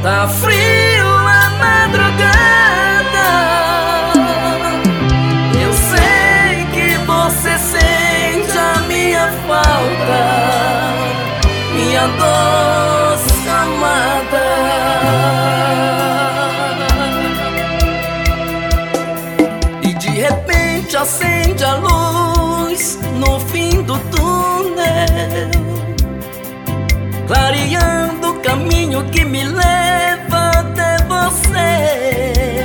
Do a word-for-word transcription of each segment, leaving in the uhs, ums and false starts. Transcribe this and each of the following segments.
Tá frio a madrugada, eu sei que você sente a minha falta, minha doce amada. E de repente acende a luz no fim do túnel, clareando o caminho que me leva até você.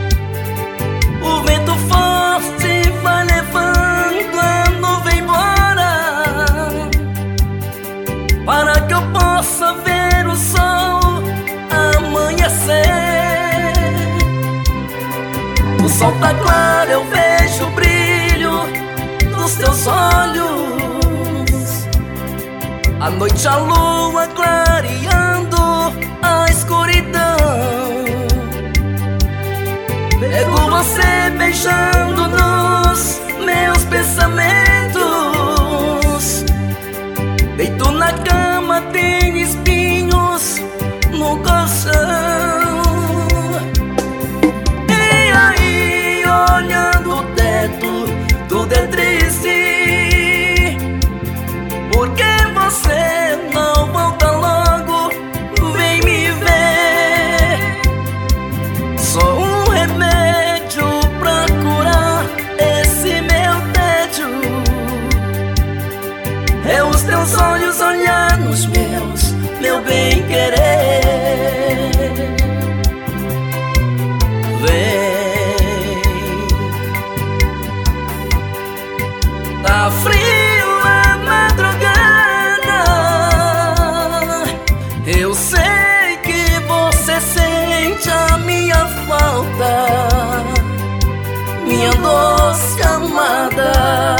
O vento forte vai levando a nuvem embora, para que eu possa ver o sol amanhecer. O sol tá claro, eu vejo o brilho dos teus olhos. À noite a lua clareando a escuridão. Pego você beijando nos meus pensamentos. Deito na cama, tem espinhos no colchão. E aí, olhando o teto, tudo é triste, porque você não volta logo, vem me ver. Só um remédio pra curar esse meu tédio é os teus olhos olhar nos meus, meu bem querer. Vem, tá frio a madrugada, eu sei que você sente a minha falta, minha doce amada.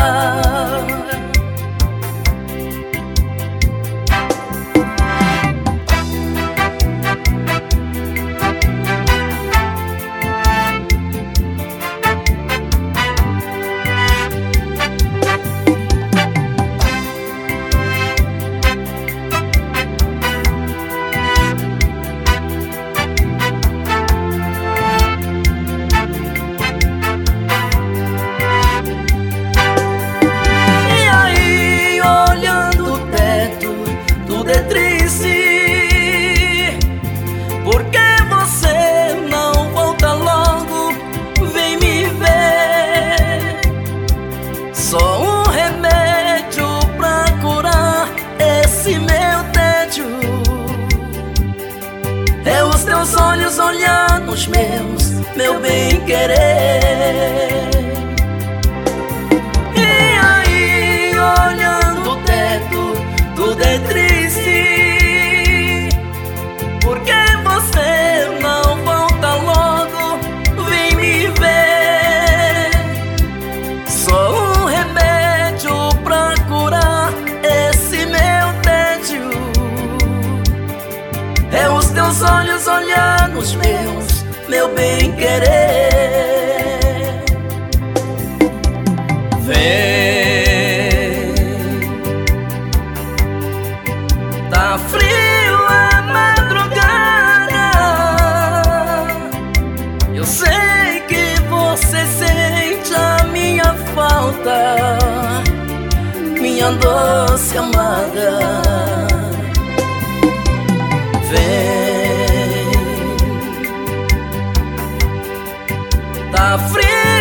Só um remédio pra curar esse meu tédio é os teus olhos olhar nos meus, meu bem querer. E aí, olhando o teto, tudo é triste, porque você não volta logo, vem me ver. Só um é os teus olhos olhar nos meus, meu bem querer. Vem, tá frio a madrugada, eu sei que você sente a minha falta, minha doce amada. Vem, tá frio